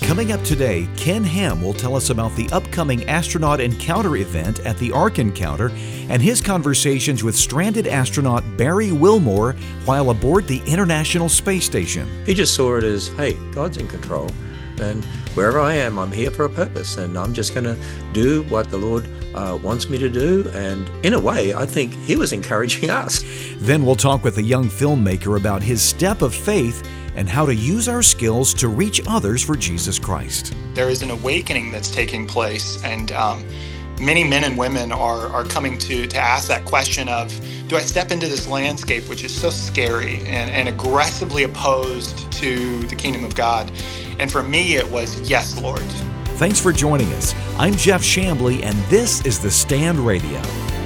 Coming up today, Ken Ham will tell us about the upcoming astronaut encounter event at the Ark Encounter and his conversations with stranded astronaut Barry Wilmore while aboard the International Space Station. He just saw it as, hey, God's in control, and wherever I am, I'm here for a purpose, and I'm just going to do what the Lord wants me to do. And in a way, I think he was encouraging us. Then we'll talk with a young filmmaker about his step of faith and how to use our skills to reach others for Jesus Christ. There is an awakening that's taking place, and many men and women are coming to ask that question of, do I step into this landscape which is so scary and aggressively opposed to the kingdom of God? And for me, it was, yes, Lord. Thanks for joining us. I'm Jeff Chambly, and this is The Stand Radio.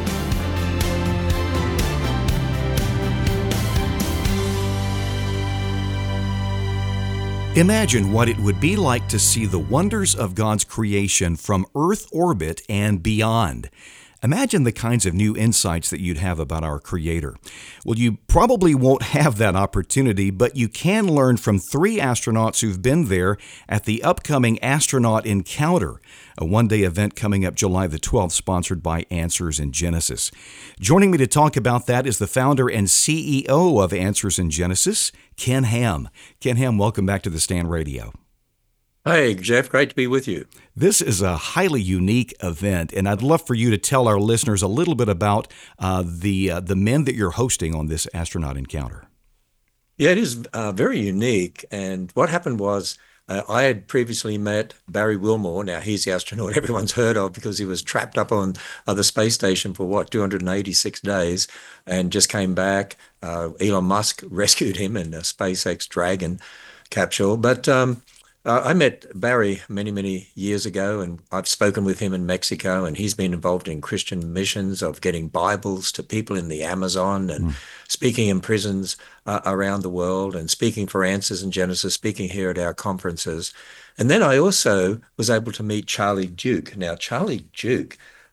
Imagine what it would be like to see the wonders of God's creation from Earth orbit and beyond. Imagine the kinds of new insights that you'd have about our Creator. Well, you probably won't have that opportunity, but you can learn from 3 astronauts who've been there at the upcoming Astronaut Encounter, a one-day event coming up July the 12th, sponsored by Answers in Genesis. Joining me to talk about that is the founder and CEO of Answers in Genesis, Ken Ham. Ken Ham, welcome back to The Stand Radio. Hey, Jeff, great to be with you. This is a highly unique event, and I'd love for you to tell our listeners a little bit about the men that you're hosting on this astronaut encounter. Yeah, it is very unique. And what happened was I had previously met Barry Wilmore. Now, he's the astronaut everyone's heard of because he was trapped up on the space station for, 286 days and just came back. Elon Musk rescued him in a SpaceX Dragon capsule. But I met Barry many, many years ago, and I've spoken with him in Mexico, and he's been involved in Christian missions of getting Bibles to people in the Amazon and speaking in prisons around the world and speaking for Answers in Genesis, speaking here at our conferences. And then I also was able to meet Charlie Duke. Now, Charlie Duke,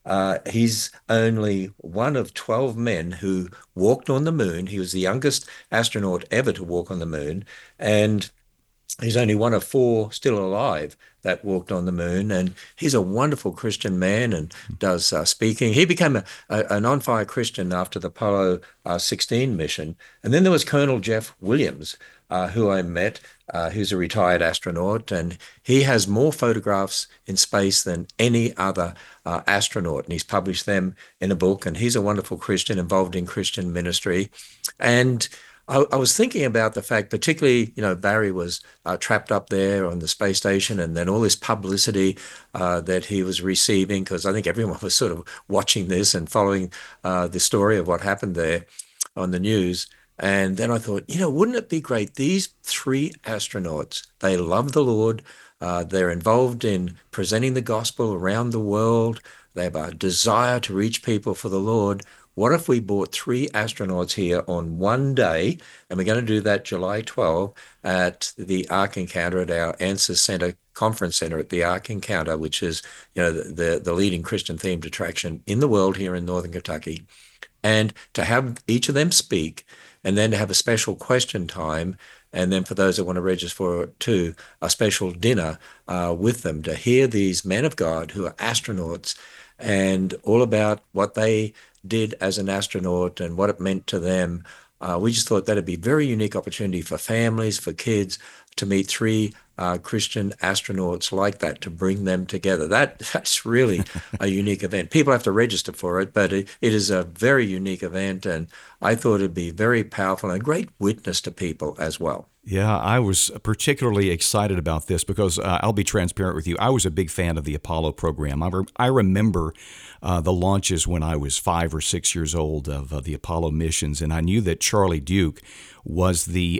he's only one of 12 men who walked on the moon. He was the youngest astronaut ever to walk on the moon, and he's only one of 4 still alive that walked on the moon, and he's a wonderful Christian man and does speaking. He became an on-fire Christian after the Apollo 16 mission. And then there was Colonel Jeff Williams, who I met, who's a retired astronaut, and he has more photographs in space than any other astronaut, and he's published them in a book, and he's a wonderful Christian involved in Christian ministry. And I was thinking about the fact, particularly, Barry was trapped up there on the space station, and then all this publicity that he was receiving, because I think everyone was sort of watching this and following the story of what happened there on the news. And then I thought, wouldn't it be great? These 3 astronauts, they love the Lord. They're involved in presenting the gospel around the world. They have a desire to reach people for the Lord. What if we brought 3 astronauts here on one day, and we're going to do that July 12 at the Ark Encounter at our Answers Center Conference Center at the Ark Encounter, which is the leading Christian-themed attraction in the world here in Northern Kentucky, and to have each of them speak, and then to have a special question time, and then for those that want to register for it too, a special dinner with them to hear these men of God who are astronauts and all about what they did as an astronaut and what it meant to them. We just thought that'd be a very unique opportunity for families, for kids, to meet 3 Christian astronauts like that, to bring them together. That's really a unique event. People have to register for it, but it is a very unique event, and I thought it'd be very powerful and a great witness to people as well. Yeah, I was particularly excited about this because I'll be transparent with you. I was a big fan of the Apollo program. I remember the launches when I was 5 or 6 years old of the Apollo missions, and I knew that Charlie Duke was the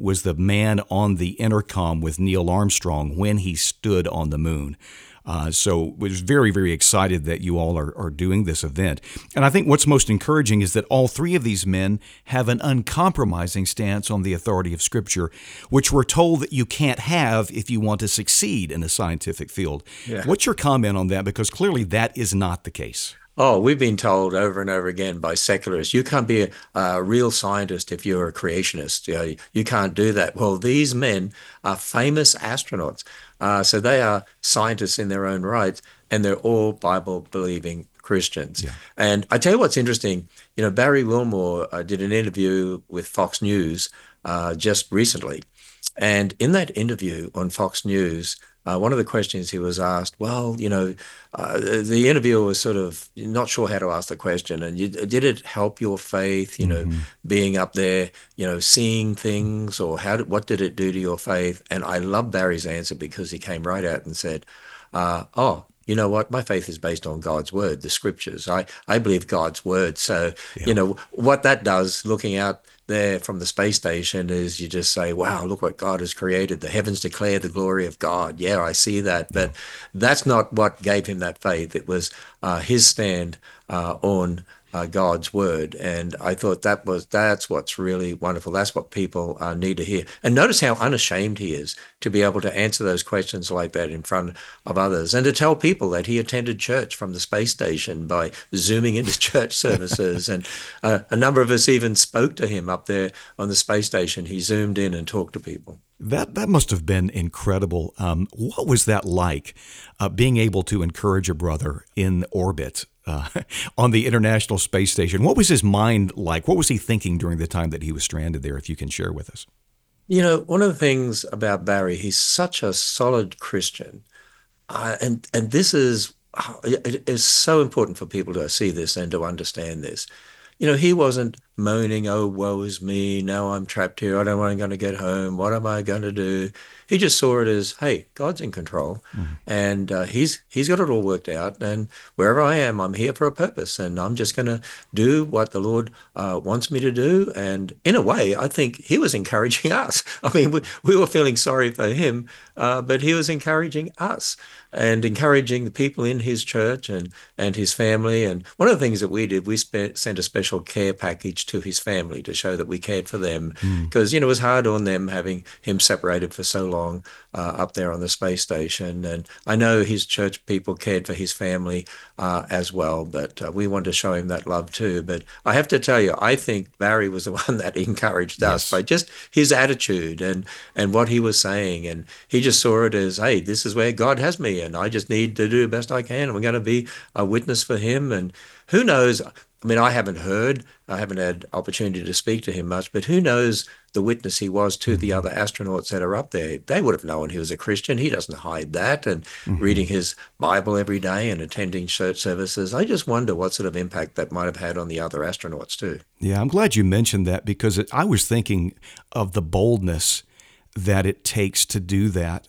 man on the intercom with Neil Armstrong when he stood on the moon. So was very, very excited that you all are doing this event. And I think what's most encouraging is that all 3 of these men have an uncompromising stance on the authority of Scripture, which we're told that you can't have if you want to succeed in a scientific field. Yeah. What's your comment on that? Because clearly that is not the case. Oh, we've been told over and over again by secularists, you can't be a real scientist if you're a creationist. You can't do that. Well, these men are famous astronauts. So they are scientists in their own right, and they're all Bible-believing Christians. Yeah. And I tell you what's interesting, Barry Wilmore did an interview with Fox News just recently. And in that interview on Fox News, one of the questions he was asked, well, the interviewer was sort of not sure how to ask the question. And did it help your faith, being up there, seeing things, or what did it do to your faith? And I love Barry's answer because he came right out and said, oh, you know what? My faith is based on God's word, the scriptures. I believe God's word. So, what that does, looking out there from the space station, is you just say, wow, look what God has created. The heavens declare the glory of God. Yeah, I see that. But that's not what gave him that faith. It was his stand on God's word. And I thought that's what's really wonderful. That's what people need to hear. And notice how unashamed he is to be able to answer those questions like that in front of others, and to tell people that he attended church from the space station by zooming into church services. And a number of us even spoke to him up there on the space station. He zoomed in and talked to people. That must have been incredible. What was that like, being able to encourage a brother in orbit on the International Space Station? What was his mind like? What was he thinking during the time that he was stranded there, if you can share with us? One of the things about Barry, he's such a solid Christian. And this is, it is so important for people to see this and to understand this. He wasn't moaning, oh, woe is me. Now I'm trapped here. I don't want to get home. What am I going to do? He just saw it as, hey, God's in control, and he's got it all worked out. And wherever I am, I'm here for a purpose, and I'm just going to do what the Lord wants me to do. And in a way, I think he was encouraging us. I mean, we were feeling sorry for him, but he was encouraging us and encouraging the people in his church and his family. And one of the things that we did, we sent a special care package to his family to show that we cared for them, because it was hard on them having him separated for so long up there on the space station. And I know his church people cared for his family as well, but we wanted to show him that love too. But I have to tell you, I think Barry was the one that encouraged us by just his attitude and what he was saying. And he just saw it as, hey, this is where God has me, and I just need to do the best I can. And we're going to be a witness for him. And who knows? I mean, I haven't had opportunity to speak to him much, but who knows the witness he was to the other astronauts that are up there. They would have known he was a Christian. He doesn't hide that, and reading his Bible every day and attending church services. I just wonder what sort of impact that might have had on the other astronauts too. Yeah, I'm glad you mentioned that, because I was thinking of the boldness that it takes to do that.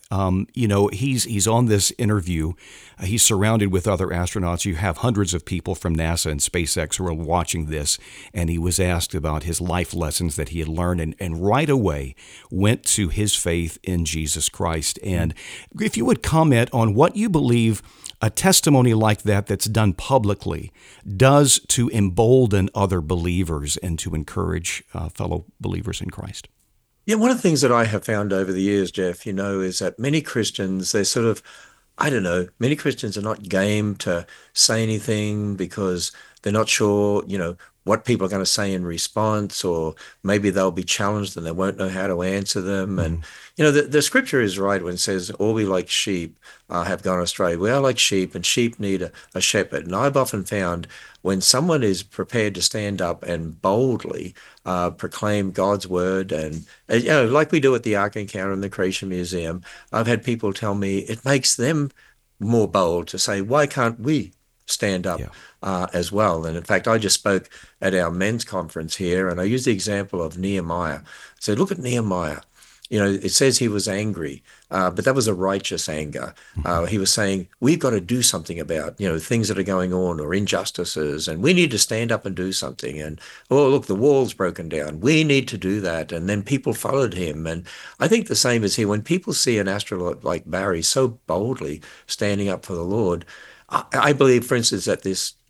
He's on this interview. He's surrounded with other astronauts. You have hundreds of people from NASA and SpaceX who are watching this, and he was asked about his life lessons that he had learned, and right away went to his faith in Jesus Christ. And if you would comment on what you believe a testimony like that that's done publicly does to embolden other believers and to encourage fellow believers in Christ. Yeah, one of the things that I have found over the years, Jeff, is that many Christians, they're sort of, I don't know, many Christians are not game to say anything because they're not sure, what people are going to say in response, or maybe they'll be challenged and they won't know how to answer them. And, the scripture is right when it says, all we like sheep have gone astray. We are like sheep, and sheep need a shepherd. And I've often found when someone is prepared to stand up and boldly proclaim God's word, and like we do at the Ark Encounter in the Creation Museum, I've had people tell me it makes them more bold to say, why can't we stand up as well? And in fact, I just spoke at our men's conference here, and I used the example of Nehemiah. So look at Nehemiah. It says he was angry, but that was a righteous anger. He was saying, we've got to do something about, things that are going on, or injustices, and we need to stand up and do something. And, oh, look, the wall's broken down. We need to do that. And then people followed him. And I think the same is here. When people see an astronaut like Barry so boldly standing up for the Lord, I believe, for instance, at this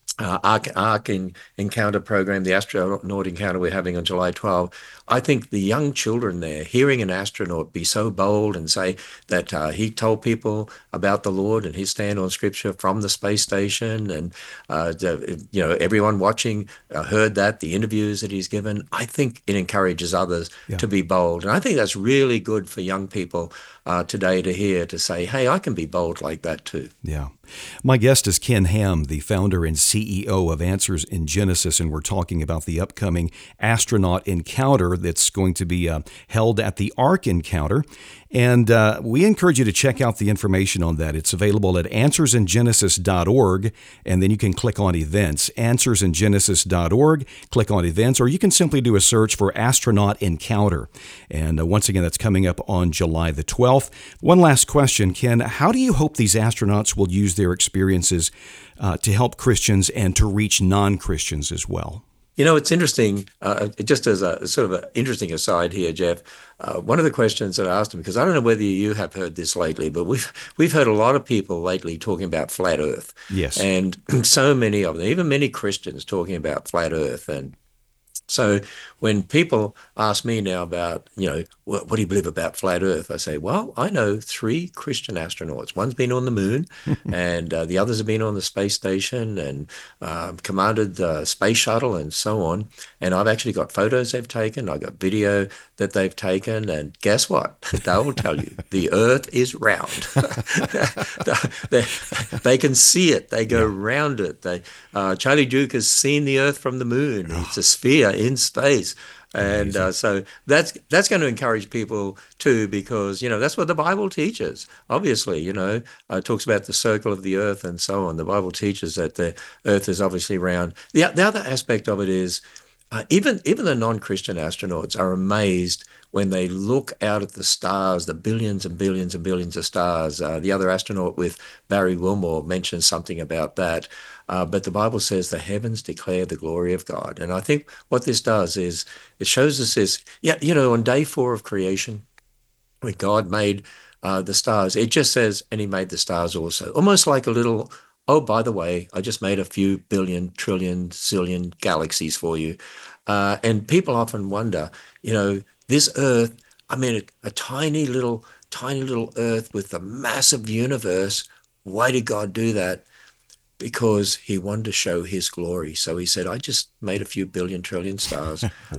Encounter program, the astronaut encounter we're having on July 12th, I think the young children there hearing an astronaut be so bold and say that he told people about the Lord and his stand on Scripture from the space station, and everyone watching heard that, the interviews that he's given. I think it encourages others to be bold, and I think that's really good for young people today to hear, to say, hey, I can be bold like that too. Yeah. My guest is Ken Ham, the founder and CEO of Answers in Genesis, and we're talking about the upcoming astronaut encounter that's going to be held at the Ark Encounter. And we encourage you to check out the information on that. It's available at answersingenesis.org, and then you can click on events, answersingenesis.org, click on events, or you can simply do a search for Astronaut Encounter. And once again, that's coming up on July the 12th. One last question, Ken. How do you hope these astronauts will use their experiences to help Christians and to reach non-Christians as well? It's interesting, just as a sort of an interesting aside here, Jeff, one of the questions that I asked him, because I don't know whether you have heard this lately, but we've heard a lot of people lately talking about flat Earth. Yes. And so many of them, even many Christians talking about flat Earth. And so when people ask me now about, what do you believe about flat Earth? I say, well, I know 3 Christian astronauts. One's been on the moon, and the others have been on the space station and commanded the space shuttle and so on. And I've actually got photos they've taken. I've got video that they've taken. And guess what? They will tell you the Earth is round. they can see it. They go around it. Charlie Duke has seen the Earth from the moon. It's a sphere in space. And so that's going to encourage people too, because, that's what the Bible teaches. Obviously, it talks about the circle of the earth and so on. The Bible teaches that the earth is obviously round. The other aspect of it is even the non-Christian astronauts are amazed when they look out at the stars, the billions and billions and billions of stars. The other astronaut with Barry Wilmore mentioned something about that. But the Bible says the heavens declare the glory of God. And I think what this does is it shows us this, on day 4 of creation, when God made the stars, it just says, and he made the stars also. Almost like a little, oh, by the way, I just made a few billion, trillion, zillion galaxies for you. And people often wonder, this earth, a tiny little earth with the massive universe, why did God do that? Because he wanted to show his glory. So he said, I just made a few billion, trillion stars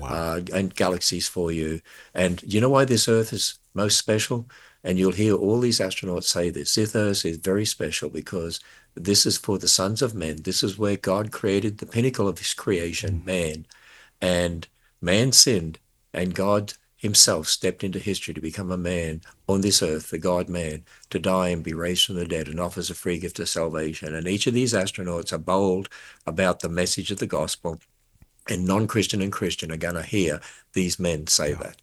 and galaxies for you. And you know why this earth is most special? And you'll hear all these astronauts say this earth is very special because this is for the sons of men. This is where God created the pinnacle of his creation, man. And man sinned, and God himself stepped into history to become a man on this earth, the God-man, to die and be raised from the dead, and offers a free gift of salvation. And each of these astronauts are bold about the message of the gospel, and non-Christian and Christian are going to hear these men say that.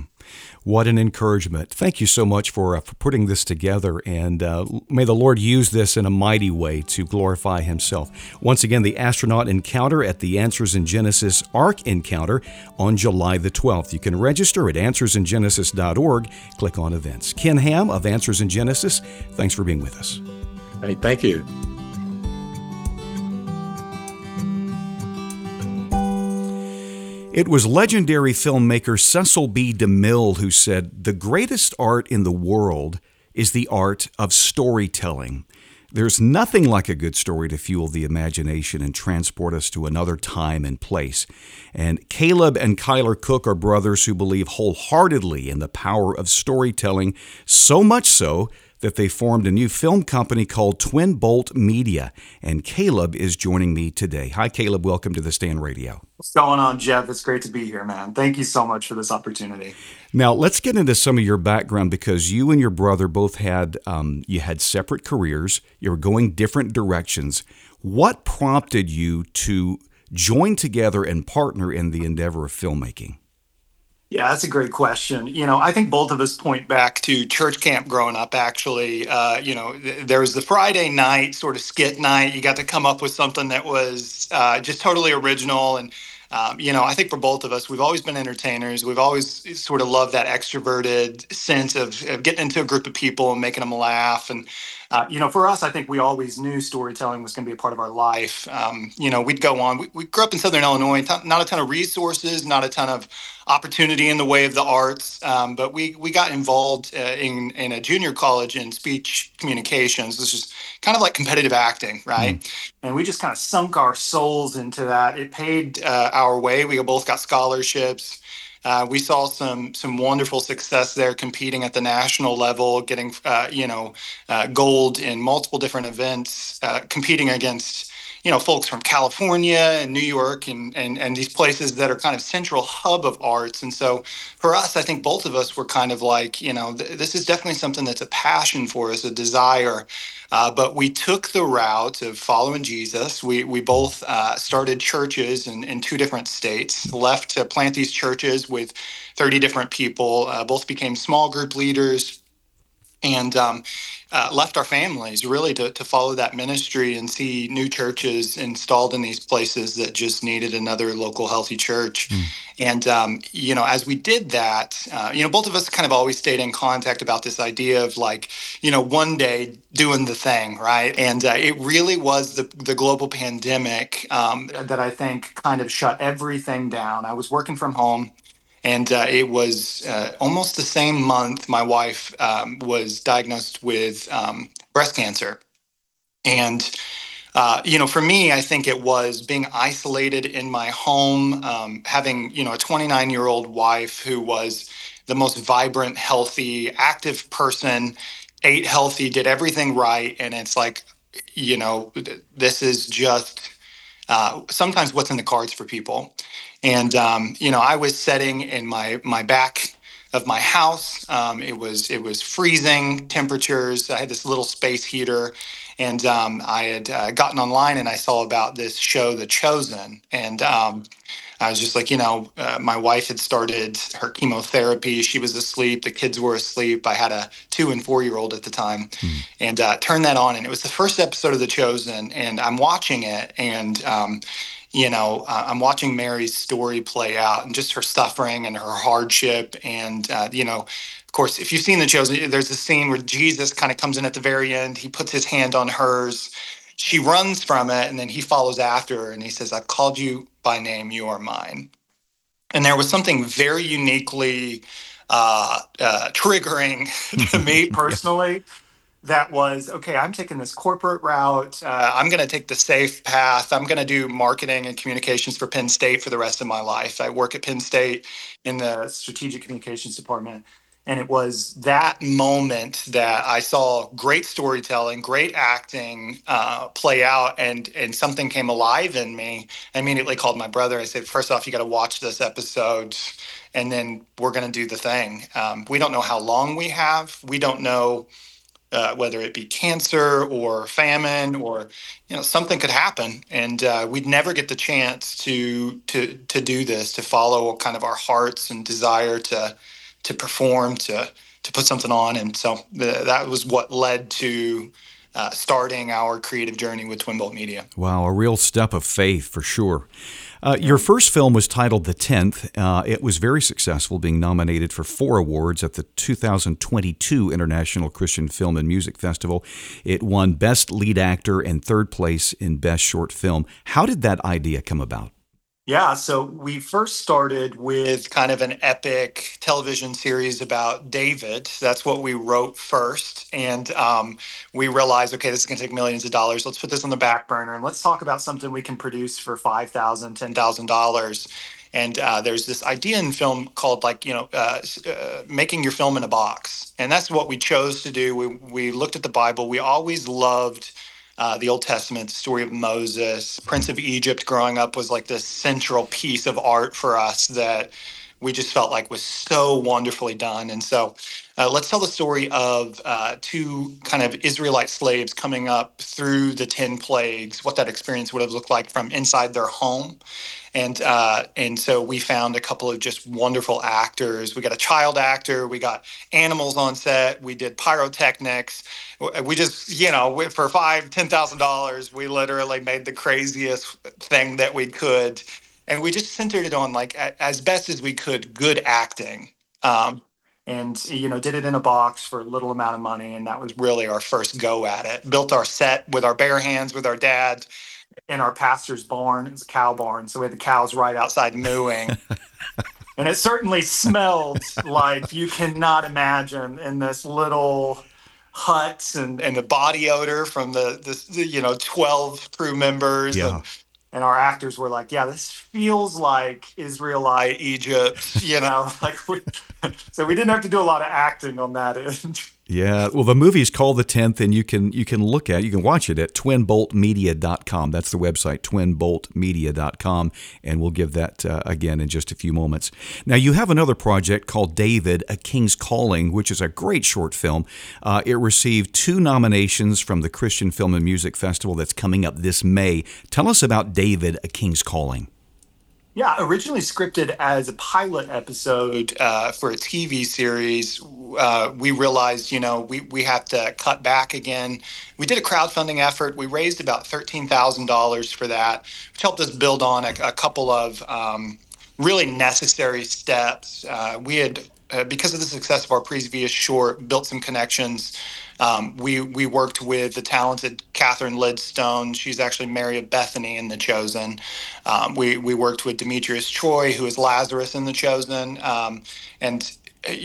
What an encouragement. Thank you so much for putting this together, and may the Lord use this in a mighty way to glorify himself. Once again, the astronaut encounter at the Answers in Genesis Ark Encounter on July the 12th. You can register at answersingenesis.org. Click on events. Ken Ham of Answers in Genesis, thanks for being with us. Hey, thank you. It was legendary filmmaker Cecil B. DeMille who said, "The greatest art in the world is the art of storytelling." There's nothing like a good story to fuel the imagination and transport us to another time and place. And Caleb and Kyler Cook are brothers who believe wholeheartedly in the power of storytelling, so much so that they formed a new film company called Twin Bolt Media. And Caleb is joining me today. Hi, Caleb. Welcome to the Stand Radio. What's going on, Jeff? It's great to be here, man. Thank you so much for this opportunity. Now, let's get into some of your background, because you and your brother both had separate careers. You were going different directions. What prompted you to join together and partner in the endeavor of filmmaking? Yeah, that's a great question. I think both of us point back to church camp growing up, actually. There was the Friday night sort of skit night. You got to come up with something that was just totally original. And, I think for both of us, we've always been entertainers. We've always sort of loved that extroverted sense of getting into a group of people and making them laugh. And For us, I think we always knew storytelling was going to be a part of our life. We'd go on. We grew up in Southern Illinois, not a ton of resources, not a ton of opportunity in the way of the arts, but we got involved in a junior college in speech communications. This is kind of like competitive acting, right? And we just kind of sunk our souls into that. It paid our way. We both got scholarships. We saw some wonderful success there, competing at the national level, getting gold in multiple different events, competing against folks from California and New York and these places that are kind of central hub of arts. And so for us, I think both of us were kind of like, this is definitely something that's a passion for us, a desire. But we took the route of following Jesus. We both started churches in two different states, left to plant these churches with 30 different people, both became small group leaders, and left our families really to follow that ministry and see new churches installed in these places that just needed another local healthy church. And, as we did that, both of us kind of always stayed in contact about this idea of like, one day doing the thing, right? And it really was the global pandemic that I think kind of shut everything down. I was working from home. And it was almost the same month my wife was diagnosed with breast cancer. And, for me, I think it was being isolated in my home, having, a 29-year-old wife who was the most vibrant, healthy, active person, ate healthy, did everything right. And it's like, this is just sometimes what's in the cards for people. And, I was sitting in my back of my house. It was freezing temperatures. I had this little space heater, and I had gotten online and I saw about this show, The Chosen. And I was just like, my wife had started her chemotherapy. She was asleep. The kids were asleep. I had a 2 and 4-year-old at the time, and turned that on. And it was the first episode of The Chosen. And I'm watching it, and I'm watching Mary's story play out and just her suffering and her hardship. And, of course, if you've seen The Chosen, there's a scene where Jesus kind of comes in at the very end. He puts his hand on hers. She runs from it, and then he follows after her, and he says, "I've called you by name. You are mine." And there was something very uniquely triggering to me personally. That was, okay, I'm taking this corporate route. I'm going to take the safe path. I'm going to do marketing and communications for Penn State for the rest of my life. I work at Penn State in the strategic communications department. And it was that moment that I saw great storytelling, great acting play out, and something came alive in me. I immediately called my brother. I said, first off, you got to watch this episode, and then we're going to do the thing. We don't know how long we have. We don't know whether it be cancer or famine or something could happen, and we'd never get the chance to do this, to follow kind of our hearts and desire to perform, to put something on. And so that was what led to starting our creative journey with Twin Bolt Media. Wow, a real step of faith for sure. Your first film was titled The Tenth. It was very successful, being nominated for 4 awards at the 2022 International Christian Film and Music Festival. It won Best Lead Actor and 3rd place in Best Short Film. How did that idea come about? Yeah, so we first started with kind of an epic television series about David. That's what we wrote first. And we realized, okay, this is going to take millions of dollars. Let's put this on the back burner and let's talk about something we can produce for $5,000, $10,000. And there's this idea in film called making your film in a box. And that's what we chose to do. We looked at the Bible. We always loved the Old Testament, the story of Moses. Prince of Egypt growing up was like this central piece of art for us that we just felt like was so wonderfully done. And so let's tell the story of 2 kind of Israelite slaves coming up through the 10 plagues, what that experience would have looked like from inside their home. And so we found a couple of just wonderful actors. We got a child actor. We got animals on set. We did pyrotechnics. We just, for $5,000, $10,000, we literally made the craziest thing that we could. And we just centered it on, like, as best as we could, good acting. and did it in a box for a little amount of money, and that was really our first go at it. Built our set with our bare hands with our dad in our pastor's barn. It was a cow barn, so we had the cows right outside mooing. And it certainly smelled like you cannot imagine in this little hut, and the body odor from the 12 crew members. Yeah. And our actors were like, yeah, this feels like Israelite Egypt, so we didn't have to do a lot of acting on that end. Yeah, well, the movie is called The 10th, and you can watch it at twinboltmedia.com. That's the website, twinboltmedia.com, and we'll give that again in just a few moments. Now, you have another project called David, A King's Calling, which is a great short film. It received 2 nominations from the Christian Film and Music Festival that's coming up this May. Tell us about David, A King's Calling. Yeah, originally scripted as a pilot episode for a TV series. We realized, we have to cut back again. We did a crowdfunding effort. We raised about $13,000 for that, which helped us build on a couple of really necessary steps. We had, because of the success of our previous short, built some connections. We worked with the talented Catherine Lidstone. She's actually Mary of Bethany in The Chosen. We worked with Demetrius Choi, who is Lazarus in The Chosen. And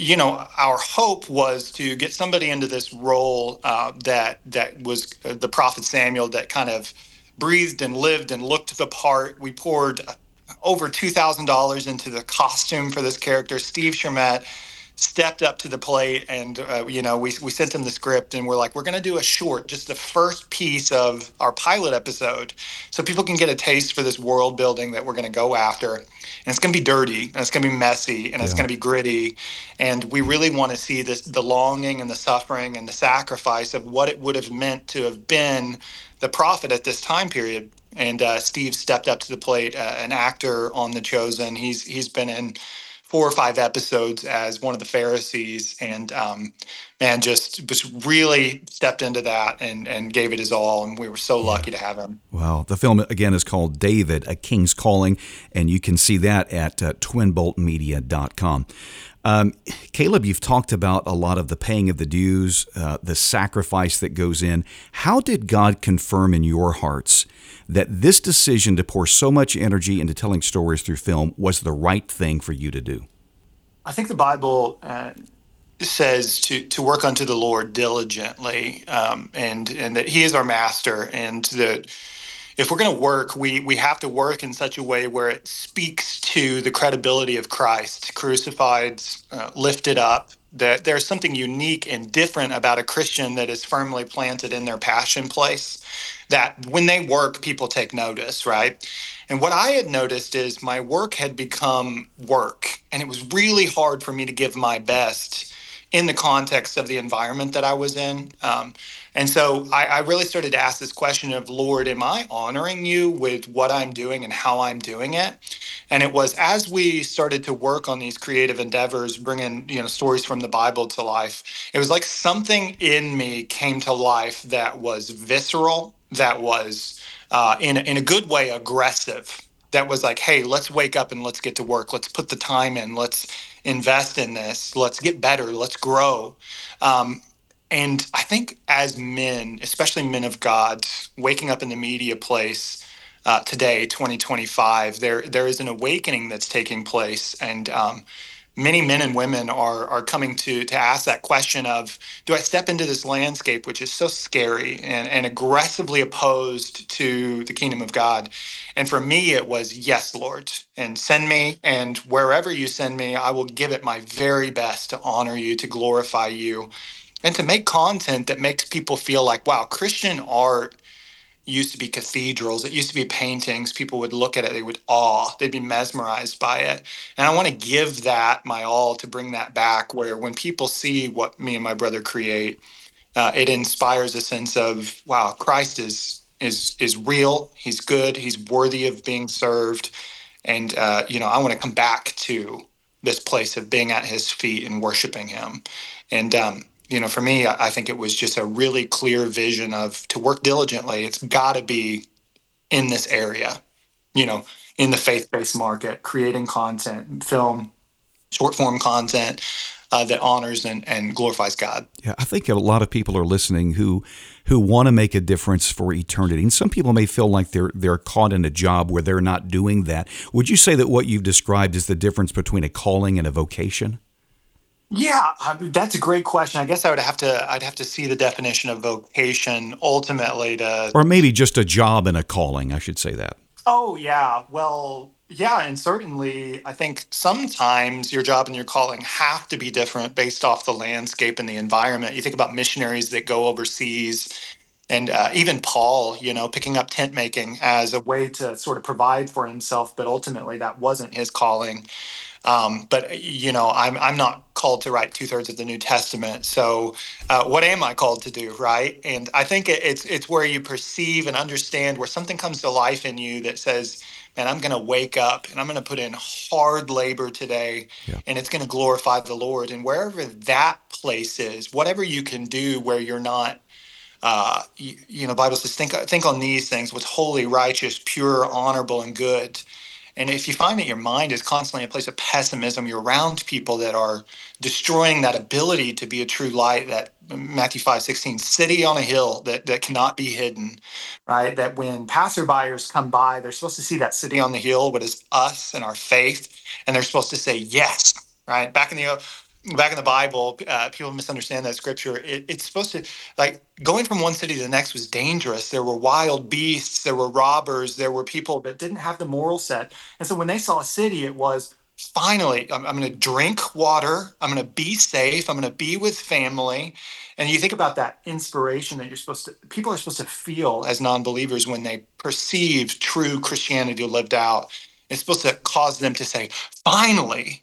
our hope was to get somebody into this role that was the prophet Samuel, that kind of breathed and lived and looked the part. We poured over $2,000 into the costume for this character. Steve Chermette stepped up to the plate, and we sent him the script, and we're like, we're going to do a short, just the first piece of our pilot episode, so people can get a taste for this world building that we're going to go after. And it's going to be dirty, and it's going to be messy, and it's going to be gritty, and we really want to see the longing and the suffering and the sacrifice of what it would have meant to have been the prophet at this time period. And Steve stepped up to the plate, an actor on The Chosen. He's been in 4 or 5 episodes as one of the Pharisees, and just really stepped into that and gave it his all, and we were so lucky to have him. Wow. The film, again, is called David, A King's Calling, and you can see that at twinboltmedia.com. Caleb, you've talked about a lot of the paying of the dues, the sacrifice that goes in. How did God confirm in your hearts that this decision to pour so much energy into telling stories through film was the right thing for you to do? I think the Bible says to work unto the Lord diligently, and that He is our master, and that if we're going to work, we have to work in such a way where it speaks to the credibility of Christ, crucified, lifted up, that there's something unique and different about a Christian that is firmly planted in their passion place, that when they work, people take notice, right? And what I had noticed is my work had become work, and it was really hard for me to give my best in the context of the environment that I was in. And so I really started to ask this question of, Lord, am I honoring you with what I'm doing and how I'm doing it? And it was as we started to work on these creative endeavors, bringing stories from the Bible to life, it was like something in me came to life that was visceral, that was in a good way aggressive, that was like, hey, let's wake up and let's get to work. Let's put the time in. Let's invest in this. Let's get better. Let's grow. And I think as men, especially men of God, waking up in the media place today, 2025, there is an awakening that's taking place. And many men and women are coming to ask that question of, do I step into this landscape, which is so scary and aggressively opposed to the kingdom of God? And for me, it was, yes, Lord, and send me. And wherever you send me, I will give it my very best to honor you, to glorify you, and to make content that makes people feel like, wow, Christian art used to be cathedrals. It used to be paintings. People would look at it, they would awe, they'd be mesmerized by it. And I want to give that my all to bring that back, where when people see what me and my brother create, it inspires a sense of, wow, Christ is real. He's good. He's worthy of being served. And, I want to come back to this place of being at his feet and worshiping him. And, for me, I think it was just a really clear vision of, to work diligently, it's got to be in this area, in the faith-based market, creating content, film, short-form content, that honors and glorifies God. Yeah, I think a lot of people are listening who want to make a difference for eternity. And some people may feel like they're caught in a job where they're not doing that. Would you say that what you've described is the difference between a calling and a vocation? Yeah, that's a great question. I guess I'd have to see the definition of vocation ultimately to. Or maybe just a job and a calling, I should say that. Oh, yeah. Well, yeah, and certainly I think sometimes your job and your calling have to be different based off the landscape and the environment. You think about missionaries that go overseas, and even Paul, picking up tent making as a way to sort of provide for himself, but ultimately that wasn't his calling. But I'm not called to write 2/3 of the New Testament. So, what am I called to do, right? And I think it's where you perceive and understand where something comes to life in you that says, "Man, I'm going to wake up and I'm going to put in hard labor today, and it's going to glorify the Lord." And wherever that place is, whatever you can do, where you're not. The Bible says, think on these things, what's holy, righteous, pure, honorable, and good. And if you find that your mind is constantly a place of pessimism, you're around people that are destroying that ability to be a true light, that Matthew 5:16, city on a hill that cannot be hidden, right? That when passerbyers come by, they're supposed to see that city on the hill, what is us and our faith, and they're supposed to say yes, right? Back in the Bible, people misunderstand that scripture. It's supposed to, like, going from one city to the next was dangerous. There were wild beasts, there were robbers, there were people that didn't have the moral set. And so when they saw a city, it was, finally, I'm going to drink water, I'm going to be safe, I'm going to be with family. And you think about that inspiration that people are supposed to feel as non-believers when they perceive true Christianity lived out. It's supposed to cause them to say, finally,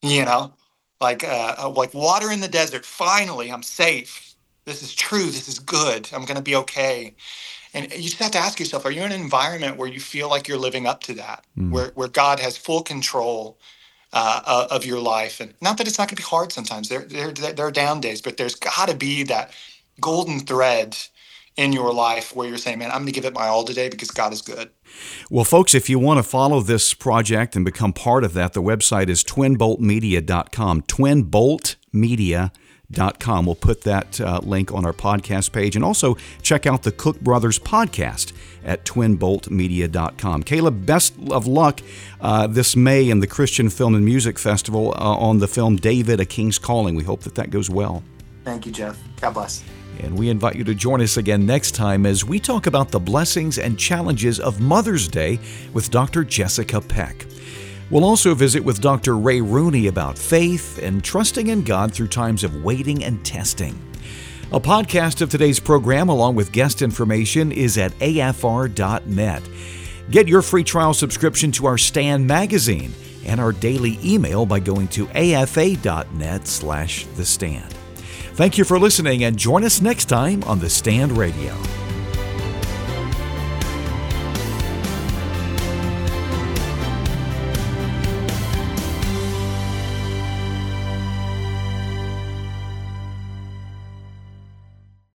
like water in the desert. Finally, I'm safe. This is true. This is good. I'm going to be okay. And you just have to ask yourself, are you in an environment where you feel like you're living up to that, where God has full control of your life? And not that it's not going to be hard sometimes. There are down days, but there's got to be that golden thread in your life where you're saying, man, I'm going to give it my all today because God is good. Well, folks, if you want to follow this project and become part of that, the website is twinboltmedia.com, twinboltmedia.com. We'll put that link on our podcast page, and also check out the Cook Brothers podcast at twinboltmedia.com. Caleb, best of luck this May in the Christian Film and Music Festival on the film David, A King's Calling. We hope that goes well. Thank you, Jeff. God bless. And we invite you to join us again next time as we talk about the blessings and challenges of Mother's Day with Dr. Jessica Peck. We'll also visit with Dr. Ray Rooney about faith and trusting in God through times of waiting and testing. A podcast of today's program, along with guest information, is at afr.net. Get your free trial subscription to our Stand magazine and our daily email by going to afa.net/thestand. Thank you for listening, and join us next time on The Stand Radio.